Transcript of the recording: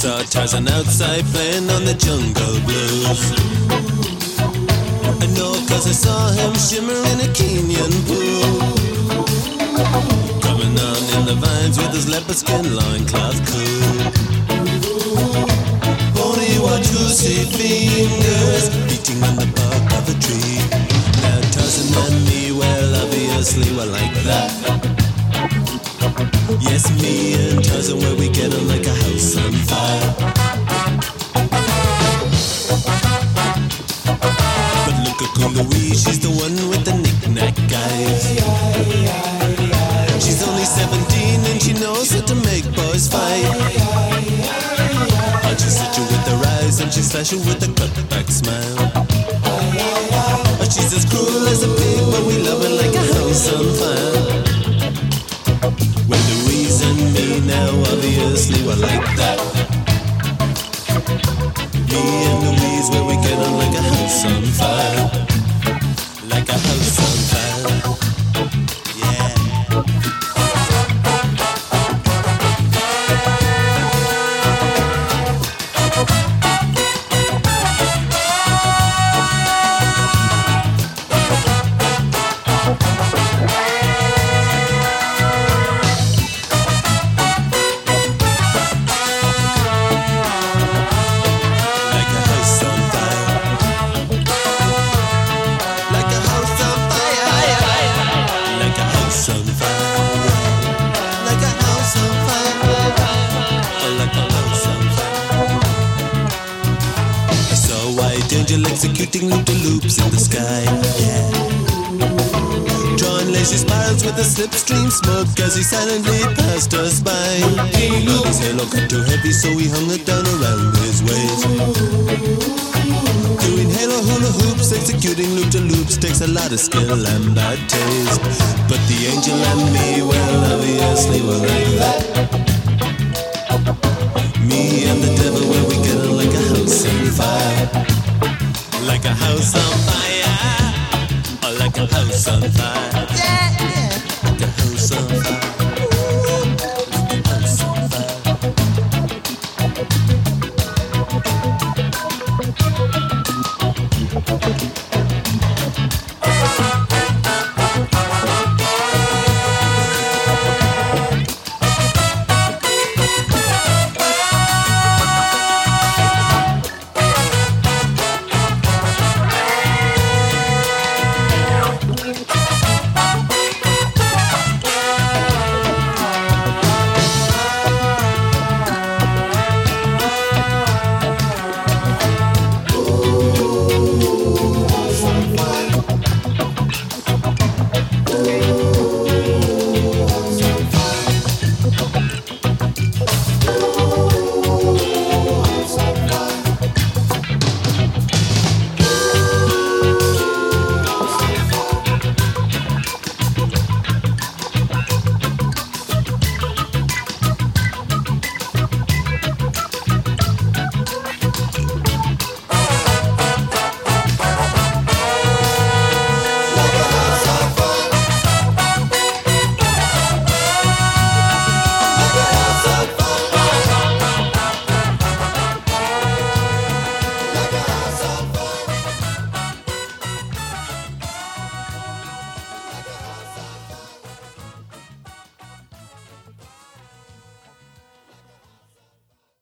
saw Tarzan outside playing on the Jungle Blues. I know 'cause I saw him shimmer in a Kenyan pool, coming on in the vines with his leopard skin loincloth cool. Only what juicy fingers beating on the bark of a tree. Now Tarzan and me, well obviously we're like that. Yes, me and Tarzan, where we get on like a house on fire. But look at Cool Louise, she's the one with the knick-knack eyes. She's only 17 and she knows how to make boys fight. And she's hit you with her eyes and she slash you with a cut-back smile. And she's as cruel as a pig, but we love her like a house on fire. Well, Louise and me now, obviously we're like that. Me and Louise, where we get on like a house on fire. Like a house on fire. Yeah. Executing loop-de-loops in the sky, yeah. Drawing lazy spirals with a slipstream smoke as he silently passed us by. His halo got too heavy, so we hung it down around his waist. Doing halo hula hoops, executing loop-de-loops takes a lot of skill and bad taste. But the angel and me, well, obviously we're like that. Me and the devil, where we get on like a house on fire. Like a house on fire, or like a house on fire.